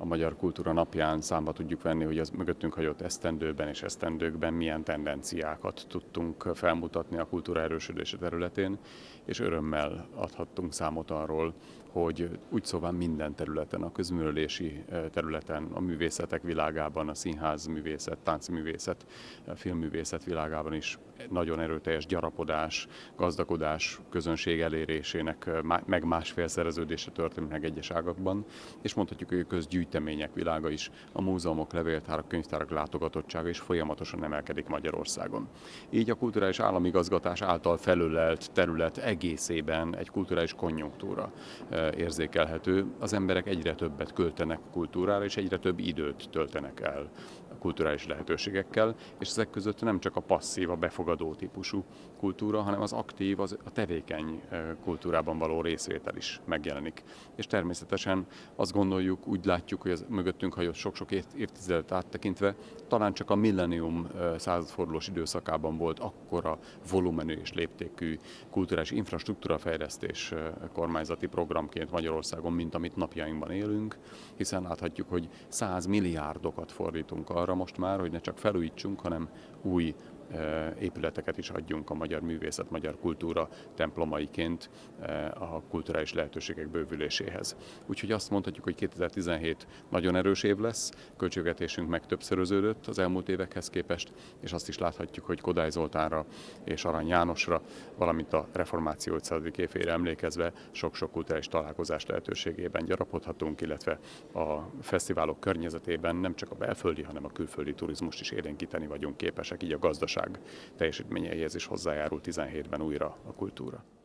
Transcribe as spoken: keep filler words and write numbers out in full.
a Magyar Kultúra Napján számba tudjuk venni, hogy az mögöttünk hagyott esztendőben és esztendőkben milyen tendenciákat tudtunk felmutatni a kultúra erősödése területén, és örömmel adhattunk számot arról, hogy úgy szóval minden területen, a közművelési területen, a művészetek világában, a színház művészet, táncművészet, a filmművészet világában is nagyon erőteljes gyarapodás, gazdagodás, közönség elérésének meg másfélszereződése történt meg egyes ágakban, és mondhatjuk, hogy a közgyűjtemények világa is, a múzeumok, levéltárak, könyvtárak látogatottsága is folyamatosan emelkedik Magyarországon. Így a kulturális államigazgatás által felölelt terület egészében egy kulturális konjunktúra érzékelhető. Az emberek egyre többet költenek a kultúrára, és egyre több időt töltenek el a kulturális lehetőségekkel, és ezek között nem csak a passzív, a befogadó típusú kultúra, hanem az aktív, az a tevékeny kultúrában való részvétel is megjelenik. És természetesen azt gondoljuk, úgy látjuk, hogy az mögöttünk hagyott sok-sok évtizedet áttekintve, talán csak a millennium századfordulós időszakában volt akkora volumenű és léptékű kulturális infrastruktúrafejlesztés kormányzati programként Magyarországon, mint amit napjainkban élünk, hiszen láthatjuk, hogy száz milliárdokat fordítunk arra most már, hogy ne csak felújítsunk, hanem új épületeket is adjunk a magyar művészet, magyar kultúra templomaiként a kulturális lehetőségek bővüléséhez. Úgyhogy azt mondhatjuk, hogy kétezer-tizenhét nagyon erős év lesz, költségvetésünk meg többszöröződött az elmúlt évekhez képest, és azt is láthatjuk, hogy Kodály Zoltánra és Arany Jánosra, valamint a reformáció ötszázadik évére emlékezve sok-sok kulturális találkozás lehetőségében gyarapodhatunk, illetve a fesztiválok környezetében nem csak a belföldi, hanem a külföldi turizmust is élénkíteni vagyunk képesek, így a gazdaság teljesítményeihez is hozzájárul tizenhétben újra a kultúra.